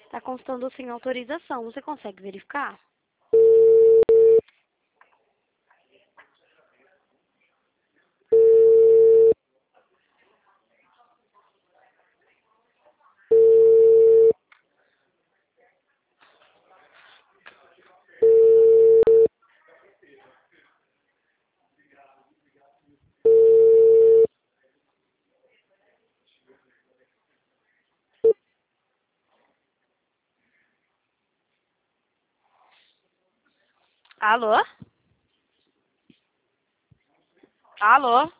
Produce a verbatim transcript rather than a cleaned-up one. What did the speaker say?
Está constando sem autorização. Você consegue verificar? Alô? Alô?